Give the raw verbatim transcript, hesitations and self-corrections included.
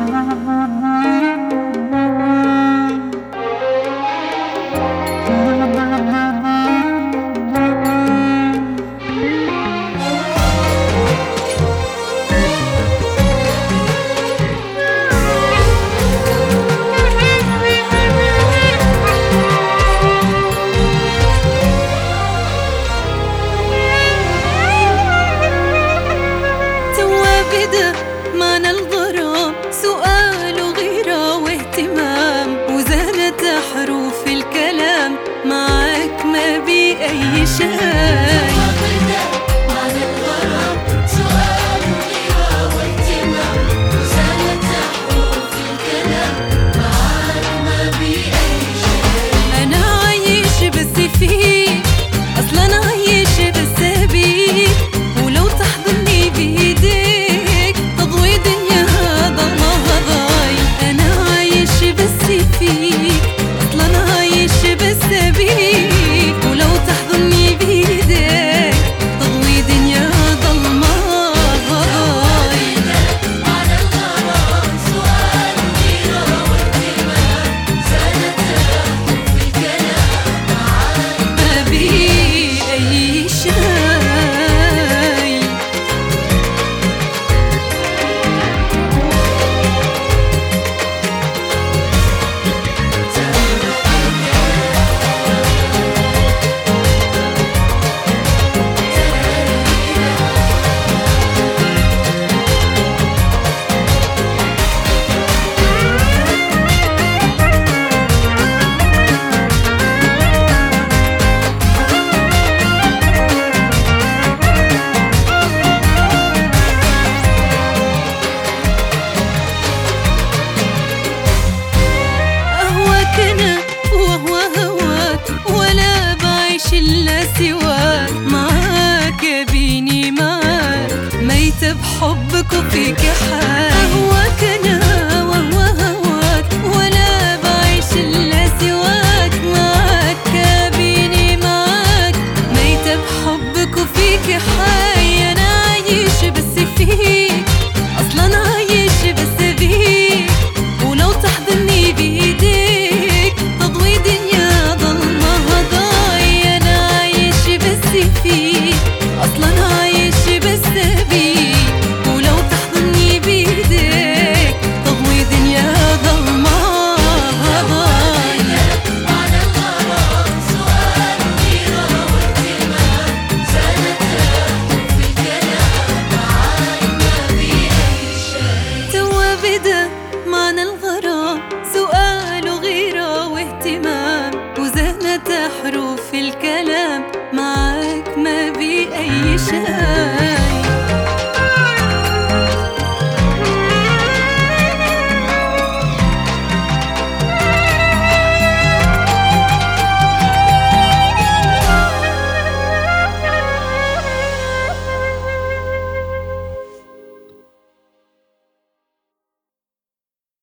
معنى الغرام سؤال وغيرة واهتمام، وزانت حروف الكلام معاك ما بي أي شيء. معنى الغرام سؤال وغيرة واهتمام، وزانت حروف الكلام معاك ما بي أي شيء. أنا عايش بس فيك، أصلا أنا عايش بس بيك، ولو تحضني بإيديك تضوي دنيا ضلمها ضايع. أنا عايش بس فيك، أصلا أنا عايش بس بيك، ولو تحضني بإيديك تضوي دنيا ضلمها ضايع. معنى الغرام سؤال وغيرة واهتمام، زانت حروف الكلام معاك ما بي أي شيء. وهو هواك ولا بعيش إلا سواك، معاك يا بيني معاك ميت بحبك وفيك حال. أهواك أنا وهو هواك ولا بعيش إلا سواك، معاك يا بيني معاك ميت بحبك وفيك حال. أنا عايش بس فيك، أصلا أنا عايش بس بيك، ولو تحضني بإيديك تضوي دنيا ضلمها ضايع. أنا عايش بس فيك، أصلا عايش بس بيك، ولو تحضني بإيديك تضوي دنيا ضلمها ضايع. معنى الغرام سؤال وغيرة واهتمام، زانت حروف الكلام معاك ما بي أي شيء. توا بدا معنى الغرام سؤال وغيرة واهتمام، وزانت حروف الكلام معاك ما بي أي شيء.